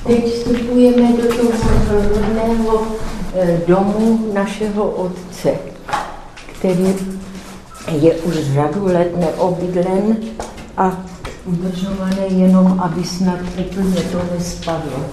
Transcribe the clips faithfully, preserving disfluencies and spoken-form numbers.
Teď vstupujeme do toho rodného domu našeho otce, který je už řadu let neobydlen a udržované jenom, aby snad úplně to nespadlo.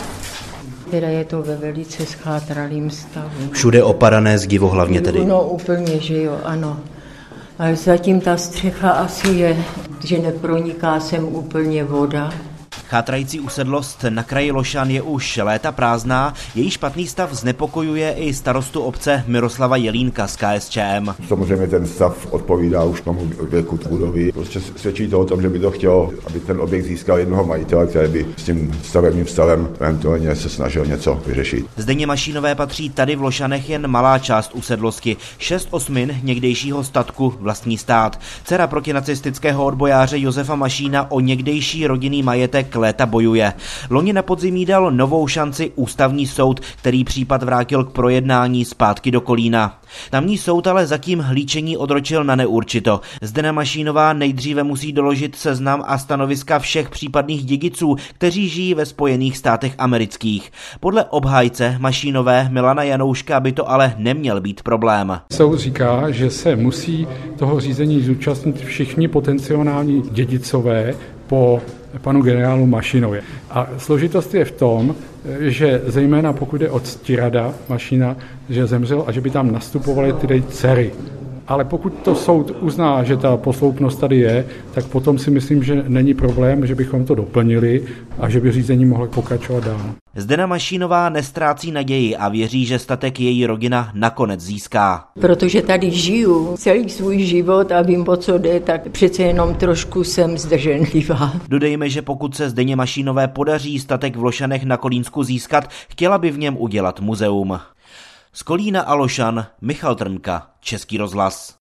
Teda je to ve velice schátralým stavu. Všude opadané zdivohlavně tedy. No úplně, že jo, ano. Ale zatím ta střecha asi je, že neproniká sem úplně voda. Chátrající usedlost na kraji Lošan je už léta prázdná, její špatný stav znepokojuje i starostu obce Miroslava Jelínka z K S Č M. Samozřejmě ten stav odpovídá už tomu věku budovy. Prostě svědčí to o tom, že by to chtělo, aby ten objekt získal jednoho majitele, který by s tím stavebním stavem eventuálně se snažil něco vyřešit. Zdeně Mašínové patří tady v Lošanech jen malá část usedlosti. Šest osmin někdejšího statku vlastní stát. Dcera protinacistického odbojáře Josefa Mašína o někdejší rodinný majetek léta bojuje. Loni na podzimí dal novou šanci ústavní soud, který případ vrátil k projednání zpátky do Kolína. Tamní soud ale zatím hlíčení odročil na neurčito. Zdena Mašínová nejdříve musí doložit seznam a stanoviska všech případných dědiců, kteří žijí ve Spojených státech amerických. Podle obhájce Mašínové Milana Janouška by to ale neměl být problém. Soud říká, že se musí toho řízení zúčastnit všichni potenciální dědicové po panu generálu Mašínovi. A složitost je v tom, že zejména pokud je od Ctirada Mašína, že zemřel a že by tam nastupovaly ty dcery. Ale pokud to soud uzná, že ta posloupnost tady je, tak potom si myslím, že není problém, že bychom to doplnili a že by řízení mohlo pokračovat dál. Zdena Mašínová nestrácí naději a věří, že statek její rodina nakonec získá. Protože tady žiju celý svůj život a vím, o co jde, tak přece jenom trošku jsem zdrženlivá. Dodejme, že pokud se Zdeně Mašínové podaří statek v Lošanech na Kolínsku získat, chtěla by v něm udělat muzeum. Z Kolína a Lošan Michal Trnka, Český rozhlas.